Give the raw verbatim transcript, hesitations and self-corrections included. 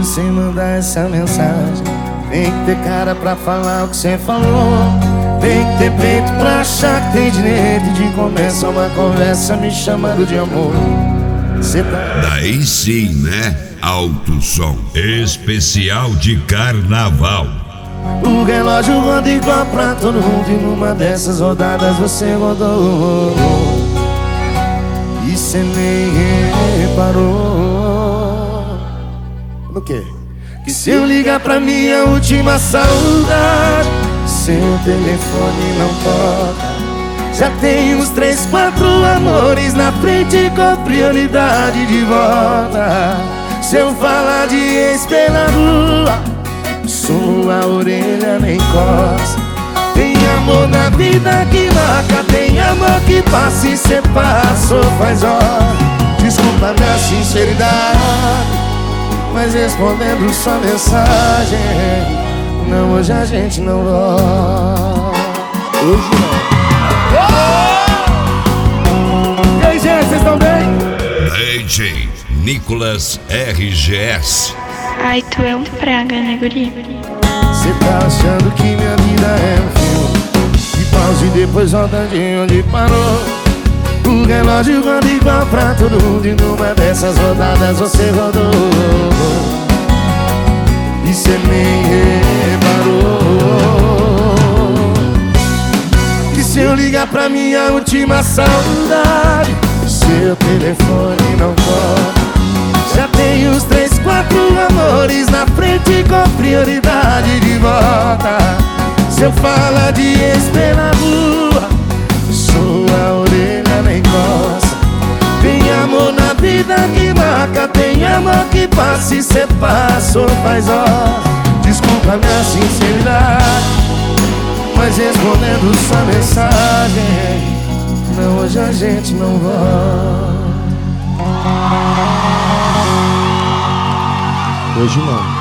medo sem mandar essa mensagem. Tem que ter cara pra falar o que cê falou. Tem que ter peito pra achar que tem direito de começar uma conversa me chamando de amor. Cê tá... Daí sim, né? Alto som especial de carnaval. O relógio roda igual pra todo mundo e numa dessas rodadas você rodou e cê nem reparou. No quê? Que se eu ligar pra minha última saudade, seu telefone não toca. Já tem uns três, quatro amores na frente com prioridade de volta. Se eu falar de ex pela rua, sua orelha nem coça. Tem amor na vida que marca, tem amor que passa e cê passou faz hora. Desculpa minha sinceridade, mas respondendo sua mensagem, não, hoje a gente não volta. Hoje não. E aí, gente, vocês estão bem? D J Nicolas R G S. Ai, tu é um praga, né, guri? Cê tá achando que minha vida é um filme que pausa e depois volta de onde parou. O relógio roda igual pra todo mundo e numa dessas rodadas você rodou e cê nem reparou. Que se eu ligar pra minha última saudade, seu telefone não toca. Já tem uns três, quatro amores na frente com prioridade de volta. Se eu falar de ex pela rua, sua orelha nem coça. Tem amor na vida que marca, tem amor que passa e cê passou faz hora. Desculpa minha sinceridade, mas respondendo sua mensagem, não, hoje a gente não volta. Hoje não.